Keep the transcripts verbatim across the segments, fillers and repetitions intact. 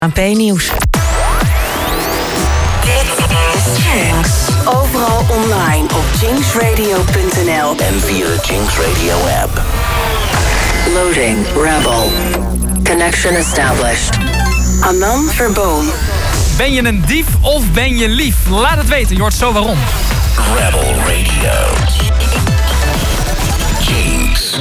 Aan P-nieuws. Dit is Jinx. Overal online op jinx radio punt n l en via de Jinx Radio app. Loading Rebel. Connection established. Anand Verboom. Ben je een dief of ben je lief? Laat het weten, je hoort zo waarom. Rebel Radio. Jinx.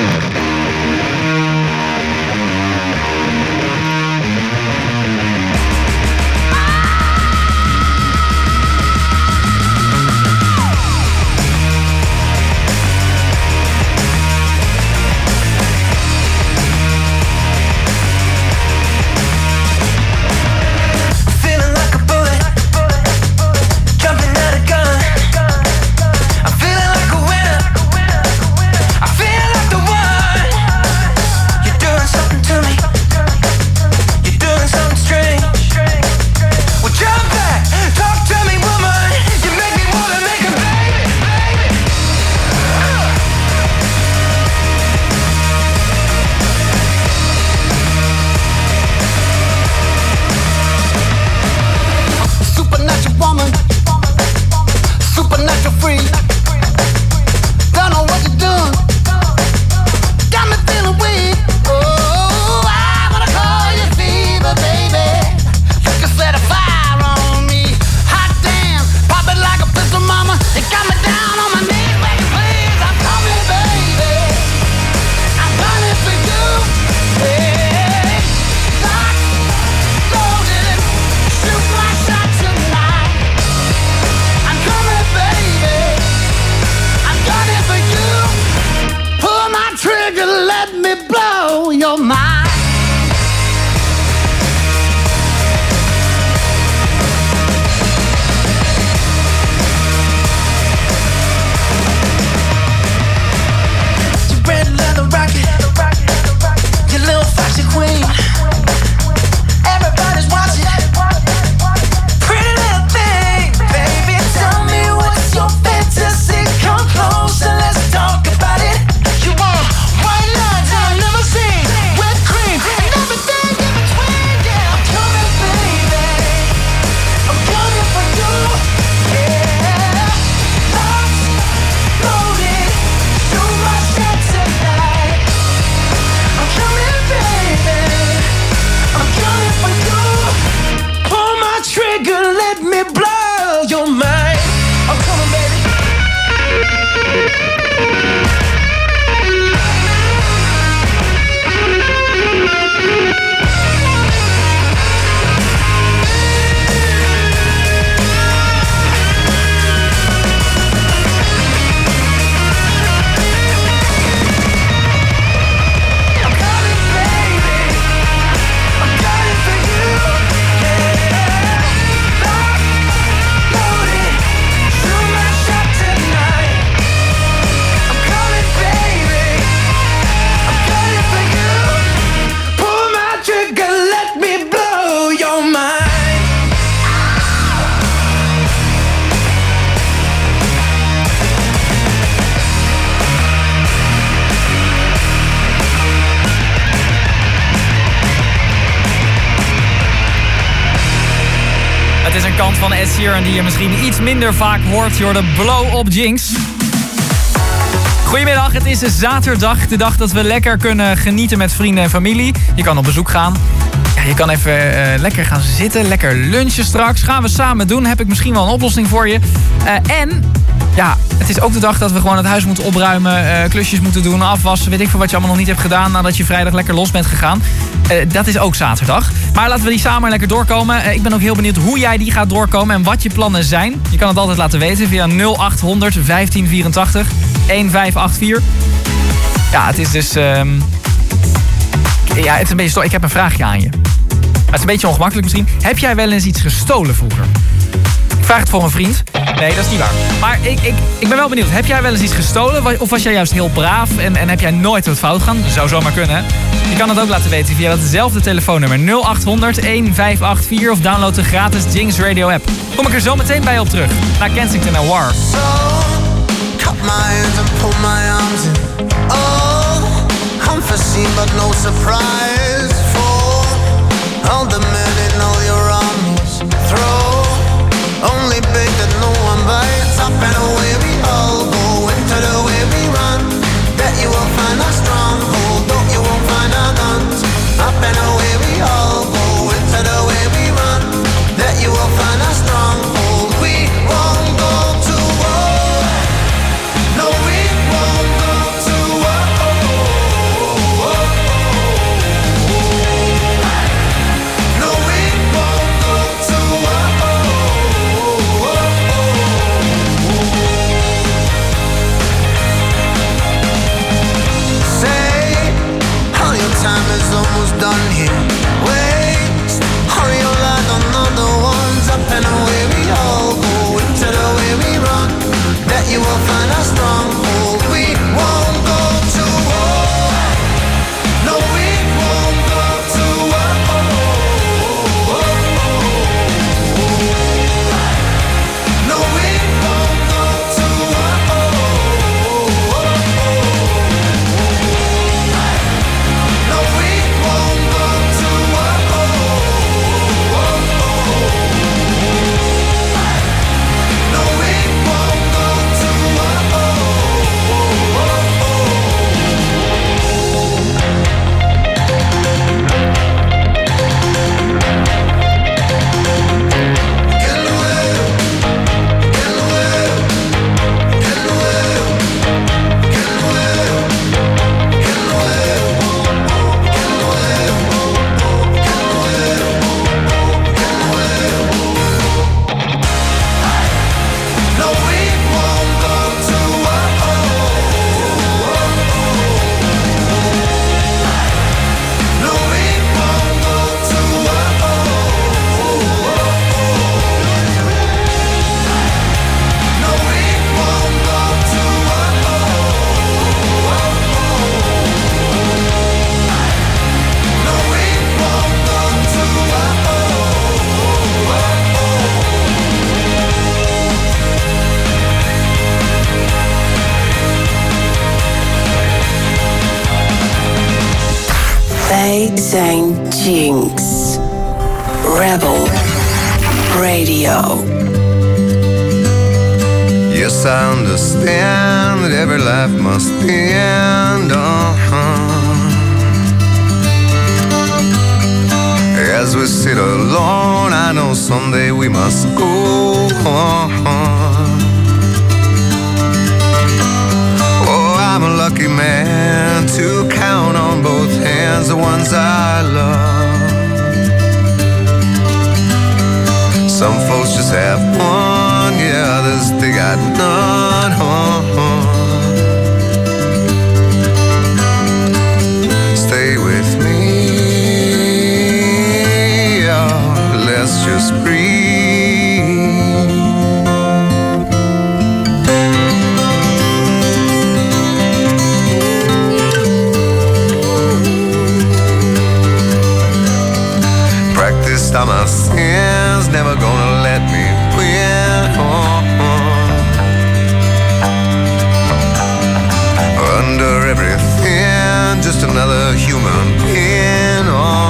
Van Ed Sheeran die je misschien iets minder vaak hoort. Je hoort de Blow op Jinx. Goedemiddag, het is zaterdag. De dag dat we lekker kunnen genieten met vrienden en familie. Je kan op bezoek gaan. Ja, je kan even uh, lekker gaan zitten, lekker lunchen straks. Gaan we samen doen. Heb ik misschien wel een oplossing voor je. Uh, en... Ja, het is ook de dag dat we gewoon het huis moeten opruimen, uh, klusjes moeten doen, afwassen, weet ik veel wat je allemaal nog niet hebt gedaan nadat je vrijdag lekker los bent gegaan. Uh, dat is ook zaterdag. Maar laten we die samen lekker doorkomen. Uh, ik ben ook heel benieuwd hoe jij die gaat doorkomen en wat je plannen zijn. Je kan het altijd laten weten via nul acht honderd vijftien vierentachtig eenenvijftig achtenveertig. Ja, het is dus... Uh... Ja, het is een beetje sto- ik heb een vraagje aan je. Het is een beetje ongemakkelijk misschien. Heb jij wel eens iets gestolen vroeger? Ik vraag het voor een vriend. Nee, dat is niet waar. Maar ik, ik, ik ben wel benieuwd. Heb jij wel eens iets gestolen? Of was jij juist heel braaf en, en heb jij nooit wat fout gedaan? Dat zou zomaar kunnen, hè? Je kan het ook laten weten via datzelfde telefoonnummer nul acht honderd eenenvijftig achtenveertig of download de gratis Jinx Radio app. Kom ik er zo meteen bij op terug. Naar Kensington en War. So, cut my hands and pull my arms in. Oh, unforeseen but no surprise for all the minutes. and away we all go. Into the way we run, that you will find a stronghold, though you won't find a guns. Up and away we all go. Into the way we run, that you will find a stronghold. We won't go to war. No, we won't go to war. No, we won't go to war. Say, all your time is almost done here. Waste all your life on other ones. Up and away we all go. Into the way we run, that you will find a stronghold. We won't go to war. No, we won't go to war. No, we won't go to war. No, we won't go to war. No, we won't go to war. Get away, get away, get away, get away, get away, get away, get away, get away. No, we won't go to war. No, we won't go to war. No, we won't go to war. No, we won't go to war. Wij zijn Jinx. Rebel Radio. Yes, I understand that every life must end. Uh-huh. As we sit alone, I know someday we must go on. Oh, I'm a lucky man to count on both hands the ones I love. Some folks just have one, yeah, others they got none. Stay with me, yeah, let's just breathe. Practiced all my sins, never gonna let me win. Under everything, just another human being.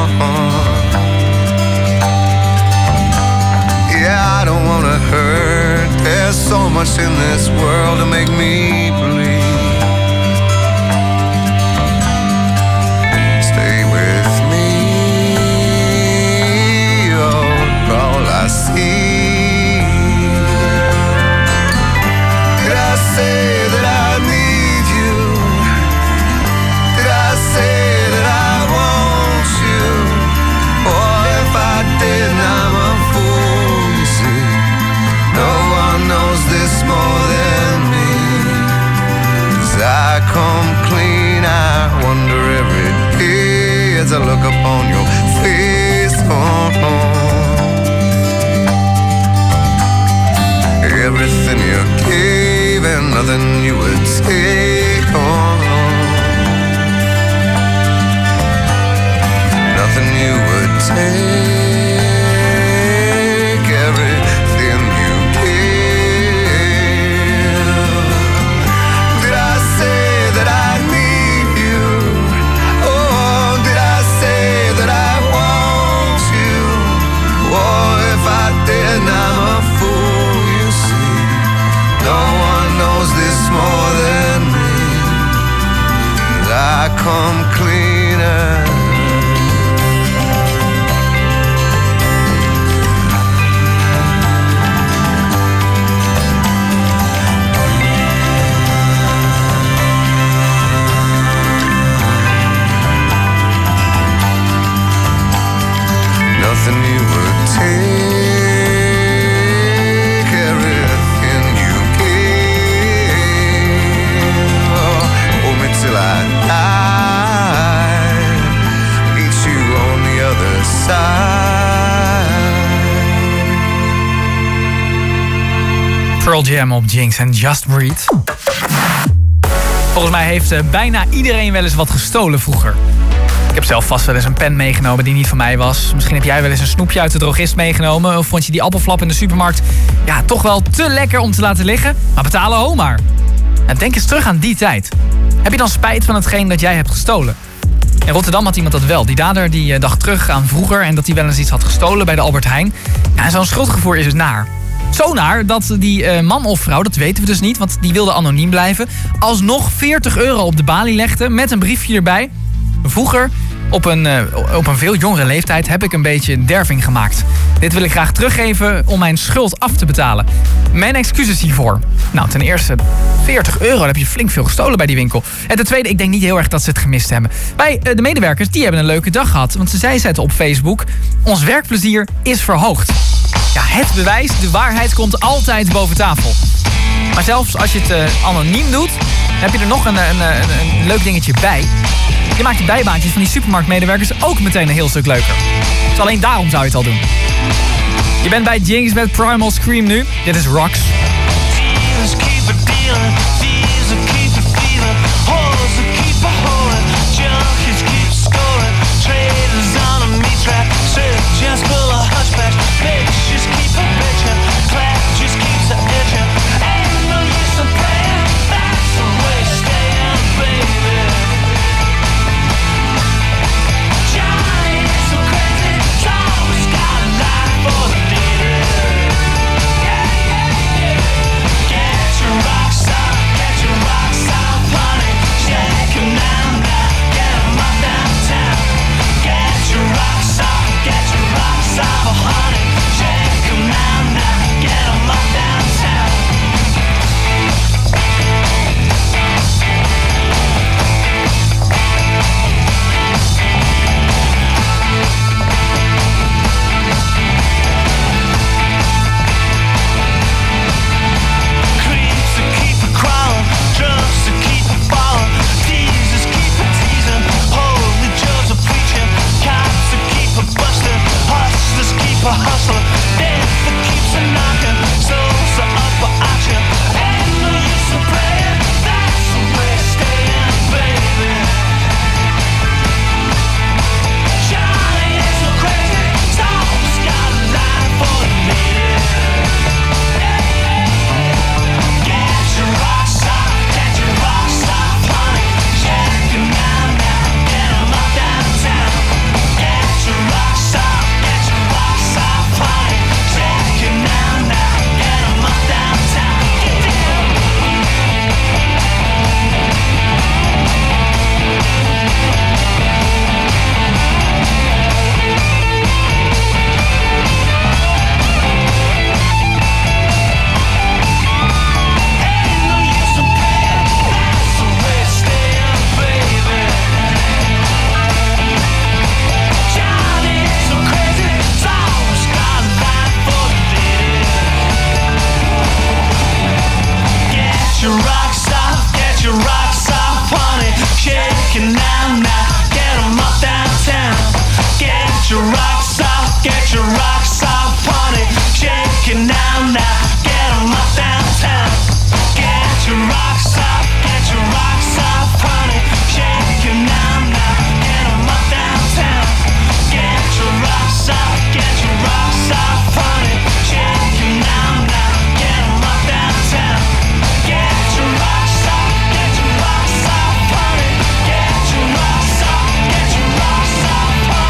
Yeah, I don't wanna hurt. There's so much in this world to make me bleed. Stay with me, oh, all I see. Did I say that I need you? Did I say that I want you? Or if I did, I'm a fool, you see. No one knows this more than me. 'Cause I come clean, I wonder every day as I look upon your face. Oh, oh. Everything you gave and nothing you would take. Oh, nothing you would take. Everything you gave. Did I say that I need you? Oh, did I say that I want you? Oh, if I did, I'm a fool, you see. No come cleaner. Nothing you would take, everything you gave. Oh, hold me till I die, meet you on the other side. Pearl Jam op Jinx en Just Breathe. Volgens mij heeft uh, bijna iedereen wel eens wat gestolen vroeger. Ik heb zelf vast wel eens een pen meegenomen die niet van mij was. Misschien heb jij wel eens een snoepje uit de drogist meegenomen. Of vond je die appelflap in de supermarkt ja, toch wel te lekker om te laten liggen. Maar betalen ho maar. En denk eens terug aan die tijd. Heb je dan spijt van hetgeen dat jij hebt gestolen? In Rotterdam had iemand dat wel. Die dader die dacht terug aan vroeger en dat hij wel eens iets had gestolen bij de Albert Heijn. Ja, en zo'n schuldgevoel is dus naar. Zo naar dat die uh, man of vrouw, dat weten we dus niet, want die wilde anoniem blijven, alsnog veertig euro op de balie legde met een briefje erbij. Vroeger, op een, uh, op een veel jongere leeftijd, heb ik een beetje derving gemaakt. Dit wil ik graag teruggeven om mijn schuld af te betalen. Mijn excuses hiervoor. Nou, ten eerste, veertig euro, dan heb je flink veel gestolen bij die winkel. En ten tweede, ik denk niet heel erg dat ze het gemist hebben. Bij uh, de medewerkers, die hebben een leuke dag gehad. Want zij zetten op Facebook, ons werkplezier is verhoogd. Ja, het bewijs, de waarheid komt altijd boven tafel. Maar zelfs als je het uh, anoniem doet, heb je er nog een, een, een, een leuk dingetje bij. Je maakt de bijbaantjes van die supermarktmedewerkers ook meteen een heel stuk leuker. Dus alleen daarom zou je het al doen. Je bent bij Jinx met Primal Scream nu. Dit is Rocks.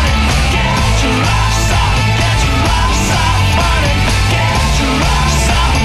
Stop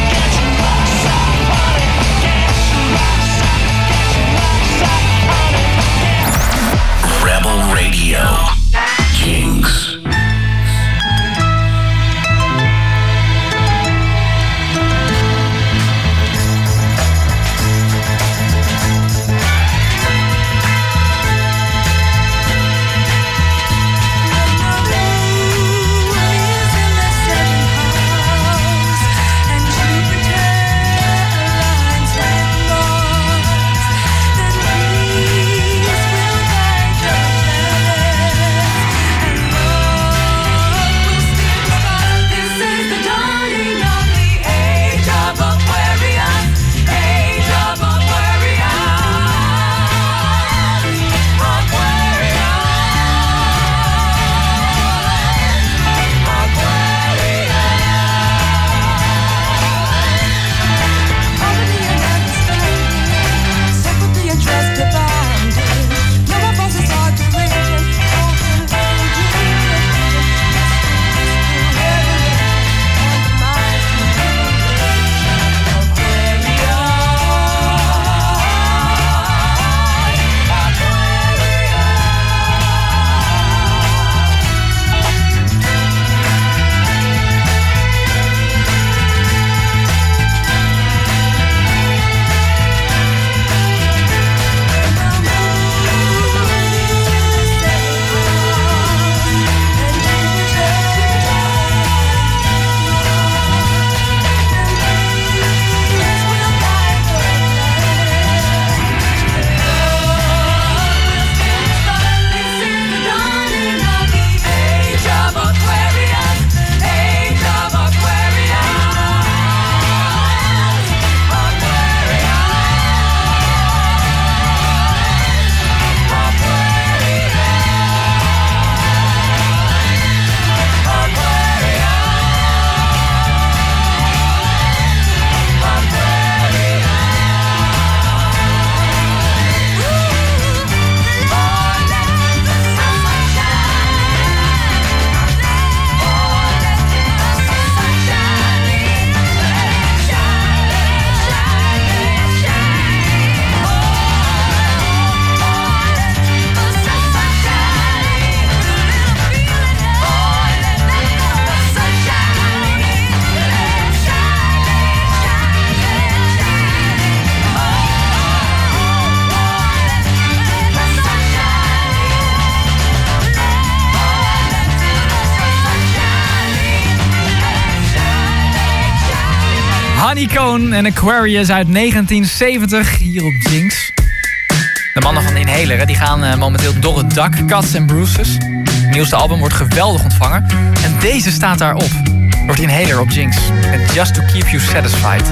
Honeycomb en Aquarius uit negentien zeventig hier op Jinx. De mannen van Inhaler hè, die gaan uh, momenteel door het dak. Cuts and Bruises. Het nieuwste album wordt geweldig ontvangen. En deze staat daarop. Wordt Inhaler op Jinx. Met Just to Keep You Satisfied.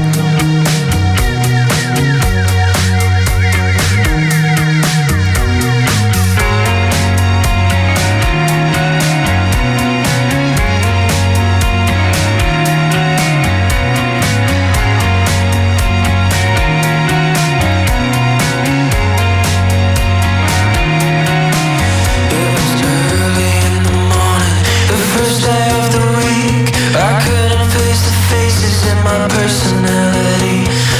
Personality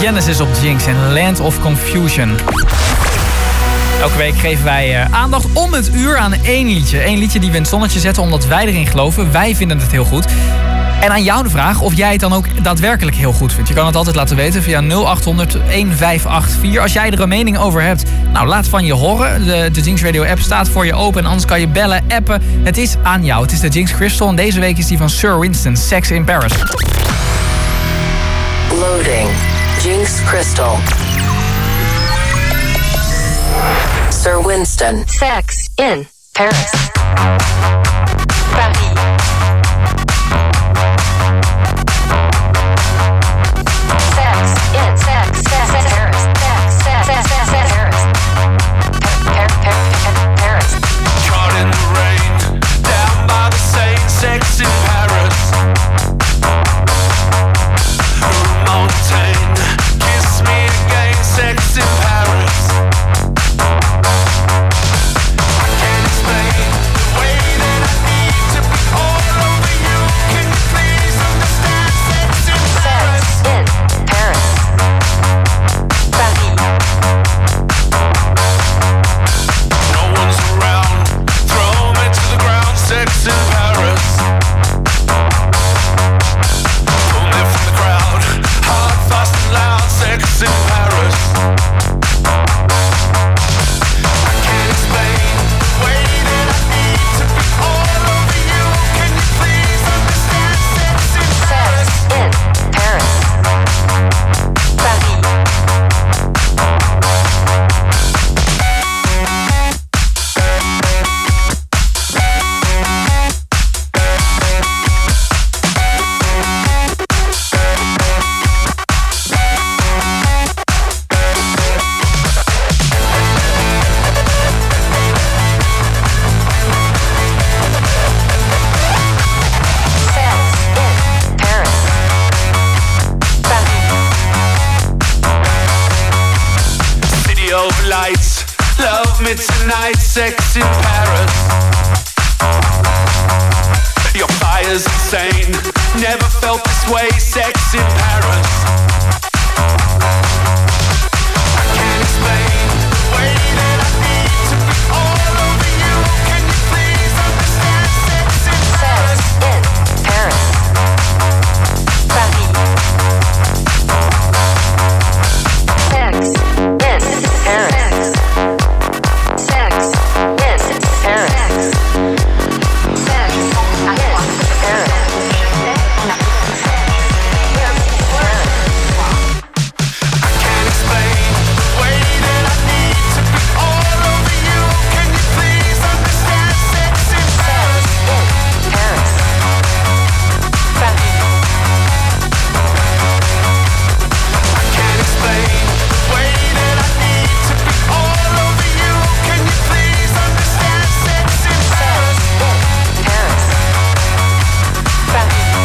Genesis op Jinx en Land of Confusion. Elke week geven wij uh, aandacht om het uur aan één liedje. Eén liedje die we in het zonnetje zetten omdat wij erin geloven. Wij vinden het heel goed. En aan jou de vraag of jij het dan ook daadwerkelijk heel goed vindt. Je kan het altijd laten weten via nul acht honderd een vijf acht vier. Als jij er een mening over hebt, nou laat van je horen. De, de Jinx Radio app staat voor je open en anders kan je bellen, appen. Het is aan jou. Het is de Jinx Crystal en deze week is die van Sir Winston, Sex in Paris. Loading. Jinx Crystal. Sir Winston. Sex in Paris. Paris. Sex in sex, sex, sex, Paris. Sex, sex, sex, sex, sex, Paris. Paris, Paris, Paris. Caught in the rain, down by the Seine, sex in Paris. Montaigne, kiss me again, sex in Paris. I can't explain the way that I need to be all over you. Can you please understand sex in Paris? Sex in Paris. Paris. No one's around, throw me to the ground, sex in Paris. Pull me from the crowd, hard, fast and loud, sex in Paris. I can't explain the way that I need to be all over you. Can you please understand sex in Paris? Sex in Paris. Paris. City of lights, love me tonight, sex in Paris. Your fire's insane, never felt this way, sex in Paris. I can't explain the way that I need to be all over you. Can you please understand sex in Paris? Sex in Paris. Paris. Sex in Paris. Sex in Paris. Sex in Paris. I can't explain the way that I need to be all over you. Can you please understand sex in Paris? Paris. Paris. I can't explain the way that I need to be all over you. Can you please understand sex in Paris? Paris. Paris.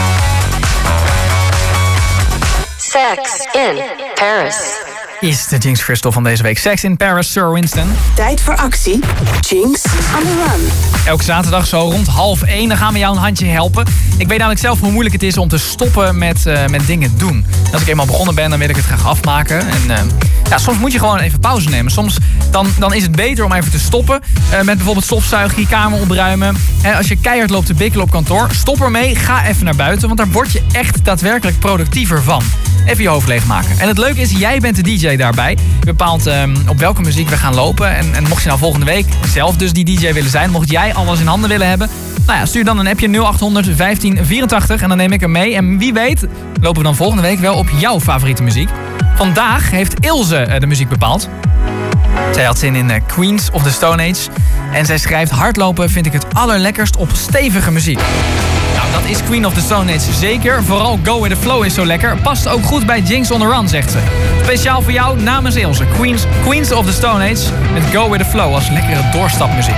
Sex in Paris. Is de Jinx Crystal van deze week. Sex in Paris, Sir Winston. Tijd voor actie. Jinx on the run. Elke zaterdag zo rond half één, dan gaan we jou een handje helpen. Ik weet namelijk zelf hoe moeilijk het is om te stoppen met, uh, met dingen doen. Als ik eenmaal begonnen ben, dan wil ik het graag afmaken. En uh, ja, soms moet je gewoon even pauze nemen. Soms dan, dan is het beter om even te stoppen. Uh, met bijvoorbeeld stofzuigen, je kamer opruimen. He, als je keihard loopt te bikkelen op kantoor, stop ermee, ga even naar buiten. Want daar word je echt daadwerkelijk productiever van. Even je hoofd leegmaken. En het leuke is, jij bent de D J daarbij. Je bepaalt um, op welke muziek we gaan lopen. En, en mocht je nou volgende week zelf dus die D J willen zijn, mocht jij alles in handen willen hebben, nou ja, stuur dan een appje nul acht honderd vijftien vierentachtig en dan neem ik hem mee. En wie weet lopen we dan volgende week wel op jouw favoriete muziek. Vandaag heeft Ilse uh, de muziek bepaald. Zij had zin in uh, Queens of the Stone Age. En zij schrijft: hardlopen vind ik het allerlekkerst op stevige muziek. Nou, dat is Queen of the Stone Age zeker. Vooral Go With The Flow is zo lekker. Past ook goed bij Jinx on the Run, zegt ze. Speciaal voor jou namens Ilse. Queens, Queens of the Stone Age met Go With The Flow als lekkere doorstapmuziek.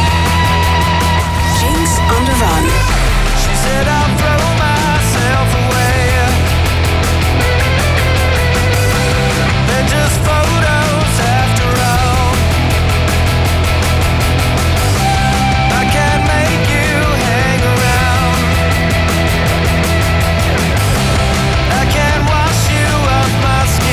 Jinx on the run. She said I'll throw myself away. They're just photos after all. I can't make you hang around. I can't wash you off my skin.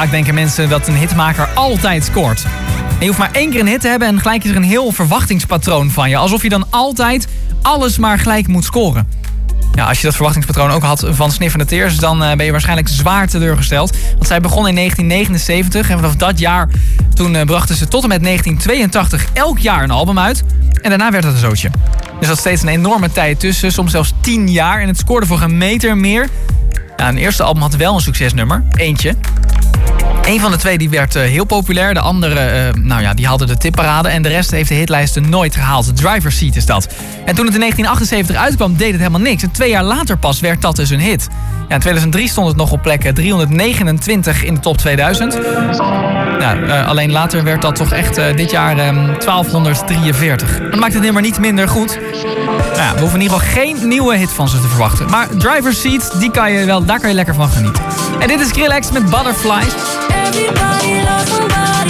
Vaak denken mensen dat een hitmaker altijd scoort. En je hoeft maar één keer een hit te hebben en gelijk is er een heel verwachtingspatroon van je. Alsof je dan altijd alles maar gelijk moet scoren. Ja, als je dat verwachtingspatroon ook had van Sniffende Tears, dan uh, ben je waarschijnlijk zwaar teleurgesteld. Want zij begon in negentien negenenzeventig en vanaf dat jaar toen uh, brachten ze tot en met negentien tweeëntachtig elk jaar een album uit. En daarna werd het een zootje. Er zat steeds een enorme tijd tussen, soms zelfs tien jaar. En het scoorde voor een meter meer. Ja, een eerste album had wel een succesnummer, eentje. Eén van de twee die werd uh, heel populair. De andere, uh, nou ja, die haalde de tipparade. En de rest heeft de hitlijsten nooit gehaald. Driver's Seat is dat. En toen het in negentien achtenzeventig uitkwam, deed het helemaal niks. En twee jaar later pas werd dat dus een hit. Ja, in tweeduizend drie stond het nog op plek driehonderdnegenentwintig in de top tweeduizend. Ja, uh, alleen later werd dat toch echt uh, dit jaar um, twaalfhonderddrieënveertig. Dat maakt het nummer niet minder goed. Nou ja, we hoeven in ieder geval geen nieuwe hit van ze te verwachten. Maar Driver's Seat, die kan je wel, daar kan je lekker van genieten. En dit is Skrillex met Butterflies. Everybody loves somebody.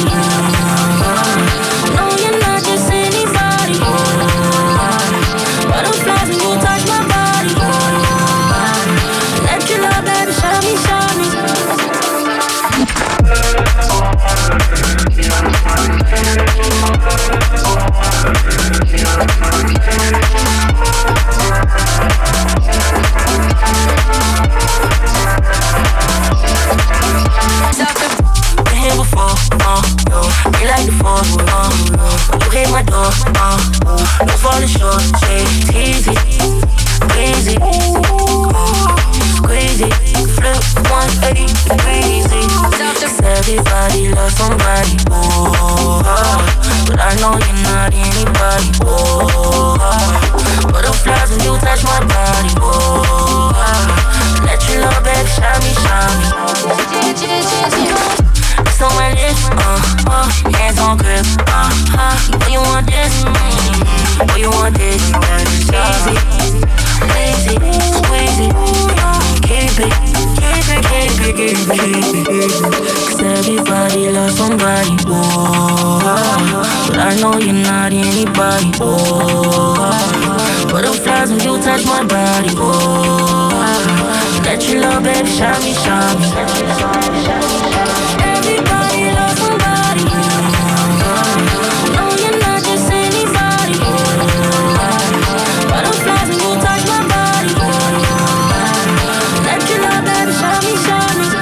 No, you're not just anybody. Butterflies when you touch my body. Let your love, baby, show me, show me. Here before, uh, no. You like the force, uh, no. You hit my door, uh, you falling short, it's easy, easy, uh, squeeze it, flip one eighty degrees. Everybody loves somebody, oh, but I know you're not anybody, oh. Butterflies when you touch my body, oh. Let your love, baby, shine me, shine me. It's on my lips, uh, uh, hands on grip, uh, uh. Oh, you want this, mm-hmm. Oh, you want this, easy, easy, squeeze it, keep it, keep it, keep it, keep it, keep it. Cause everybody loves somebody, oh, but I know you're not anybody, oh. Butterflies when you touch my body, oh. Let your love, baby, shine me, shine me. Everybody loves somebody. No, you're not just anybody. Butterflies when you touch my body. Let your love, baby, show me, show me.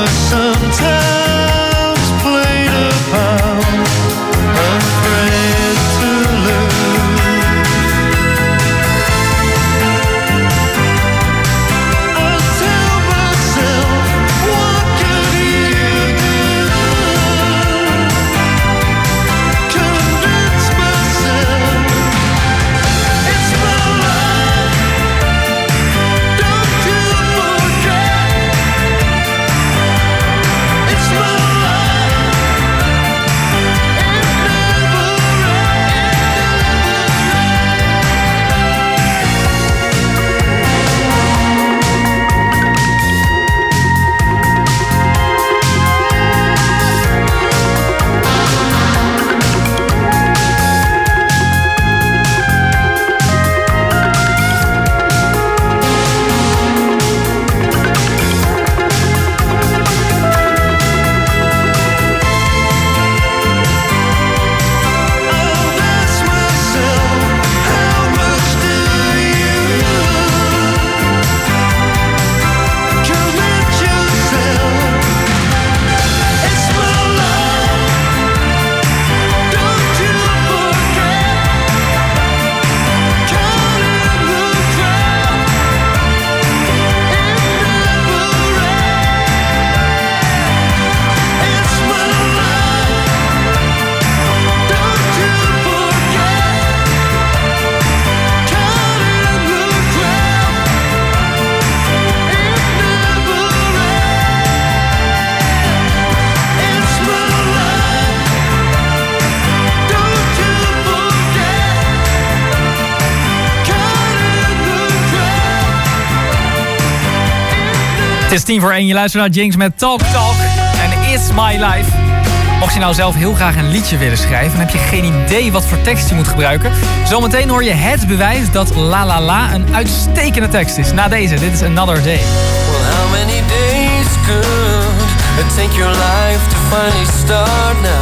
Het is tien voor één, je luistert naar Jinx met Talk Talk en It's My Life. Mocht je nou zelf heel graag een liedje willen schrijven en heb je geen idee wat voor tekst je moet gebruiken, zometeen hoor je het bewijs dat La La La een uitstekende tekst is. Na deze, dit is Another Day. Well, how many days could it take your life to finally start now?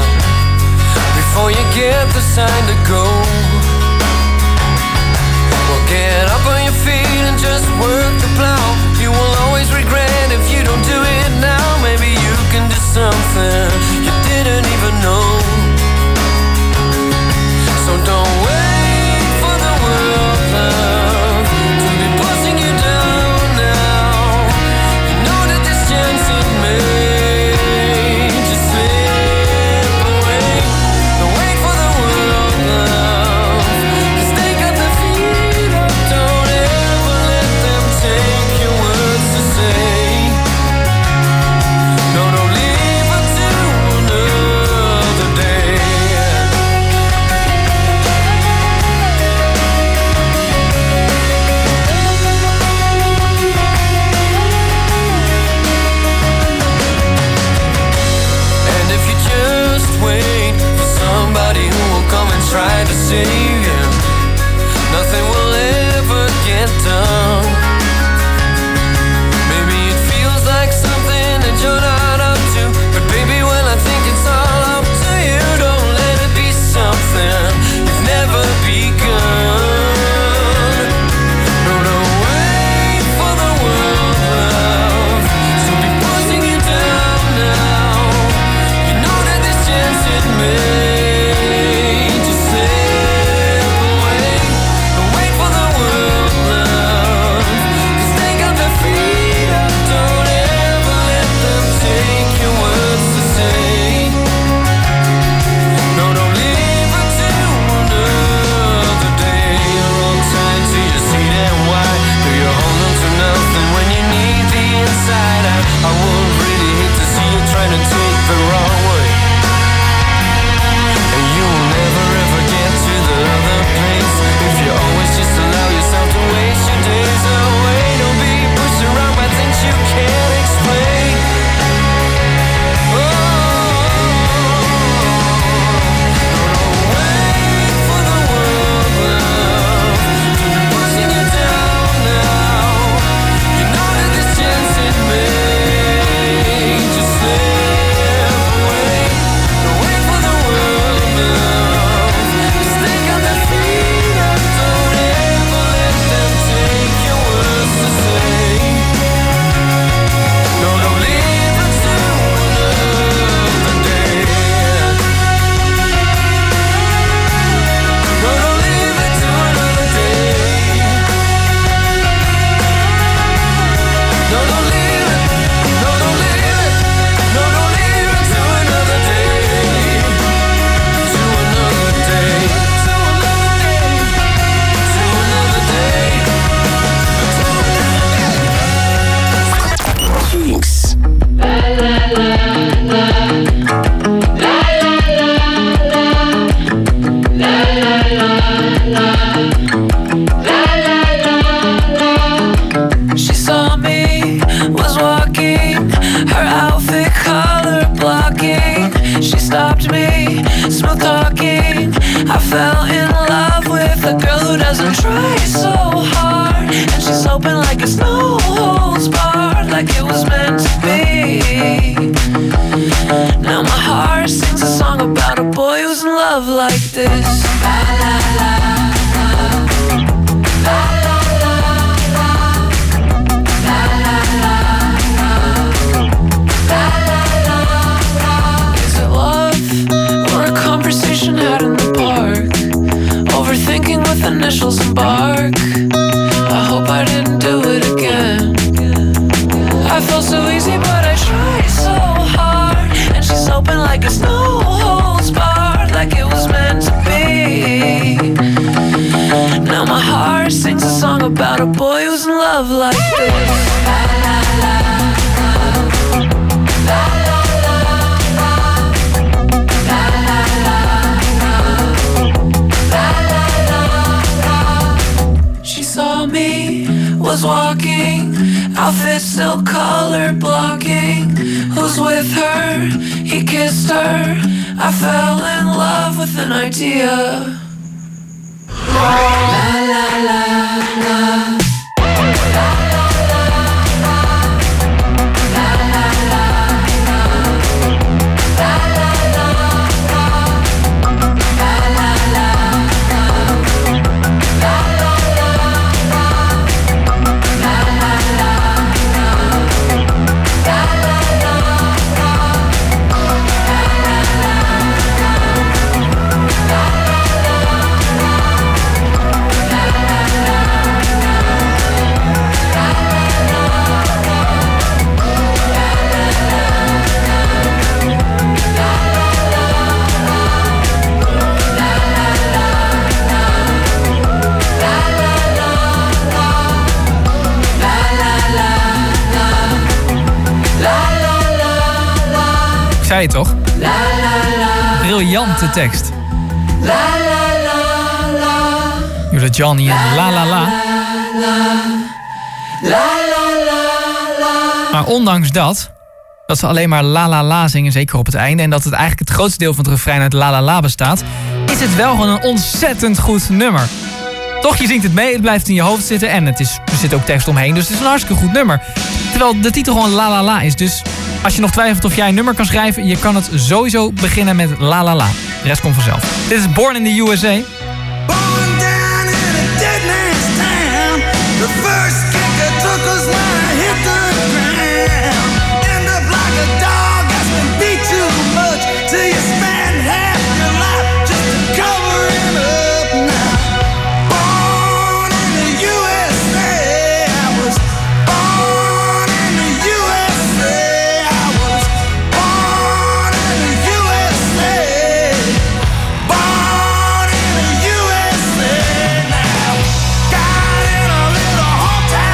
Before you get the sign to go. Well, get up on your feet and just work the plow. You will always regret if you don't do it now. Maybe you can do something you didn't even know. So don't wait for the world, love, to be pushing you down now. You know that this chance it may just slip away. Don't wait for the world, love, 'cause they got their feet up. Don't ever let them take your words to say. No, don't leave until another day. And if you just wait for somebody who will come and try to save you, nothing will ever get done. Maybe it feels like something that you're not up to, but baby, well, I think it's all up to you. Don't let it be something you've never begun. No, don't wait for the world, love, to be pushing you down now. You know that this chance it may just slip away. Don't wait for the world, love, Her outfit color blocking. She stopped me, smooth talking. I fell in love with a girl who doesn't try so hard. And she's open like it's no holds barred, like it was meant to be. Now my heart sings a song about a boy who's in love like this. La la la la, la la la la, la la la la, la la la. Is it love or a conversation had in the park? Overthinking with initials and bark. I hope I didn't do it again. I felt so easy, but I tried so hard. And she's open like it's no holds barred, like it was meant to be. Now my heart sings a song about a boy who's in love like this. La la la la, la la la la, la la la la, la la la. She saw me, was walking, outfit still color blocking. Who's with her? He kissed her. I fell in love with an idea. La la la la. La la la la. La la la la. La la la la. La la la la. La la la la. La la la la. La la la Ik zei het toch? Briljante tekst. Jullie Johnny en La La La. Maar ondanks dat, dat ze alleen maar La La La zingen, zeker op het einde, en dat het eigenlijk het grootste deel van het refrein uit La La La bestaat, is het wel gewoon een ontzettend goed nummer. Toch, je zingt het mee, het blijft in je hoofd zitten en het is, er zit ook tekst omheen, dus het is een hartstikke goed nummer. Terwijl de titel gewoon La La La is, dus als je nog twijfelt of jij een nummer kan schrijven, je kan het sowieso beginnen met La La La. De rest komt vanzelf. Dit is Born in the U S A. Born down in a dead man's town. The first kicker took us when I hit the ground. End up like a dog that's been beat too much, till you spend half your life just to cover it up now. Born in the U S A, I was born in the U S A. I was born in the U S A. Born in the U S A now. Got in a little hometown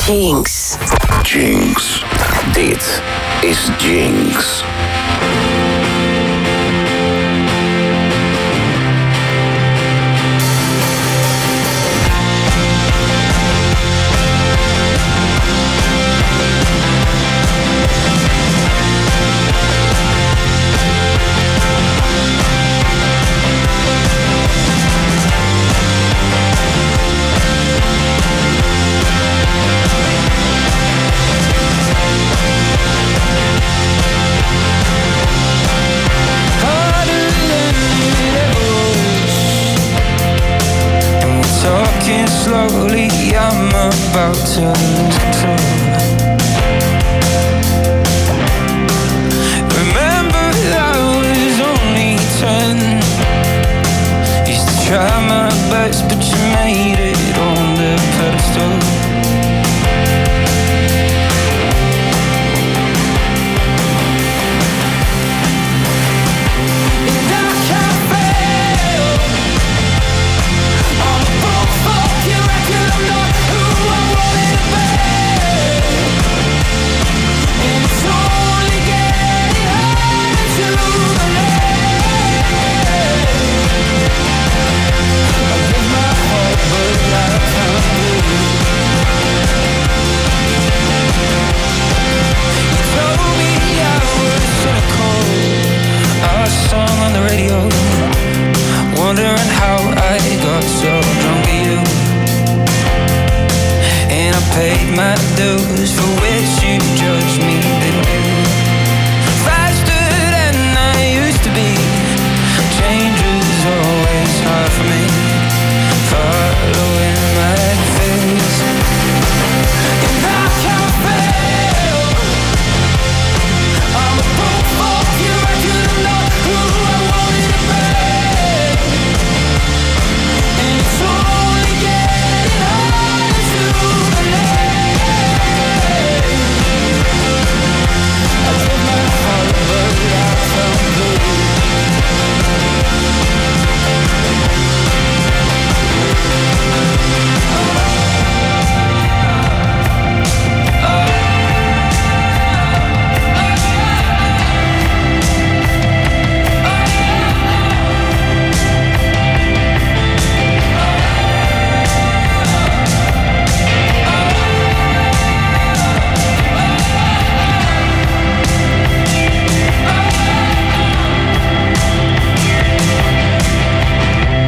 Jinx. Jinx. Dit is Jinx. Talking slowly, I'm about to lose control. Remember that I was only ten. Used to try my best, but you made it on the pedestal. Song on the radio, wondering how I got so drunk with you. And I paid my dues for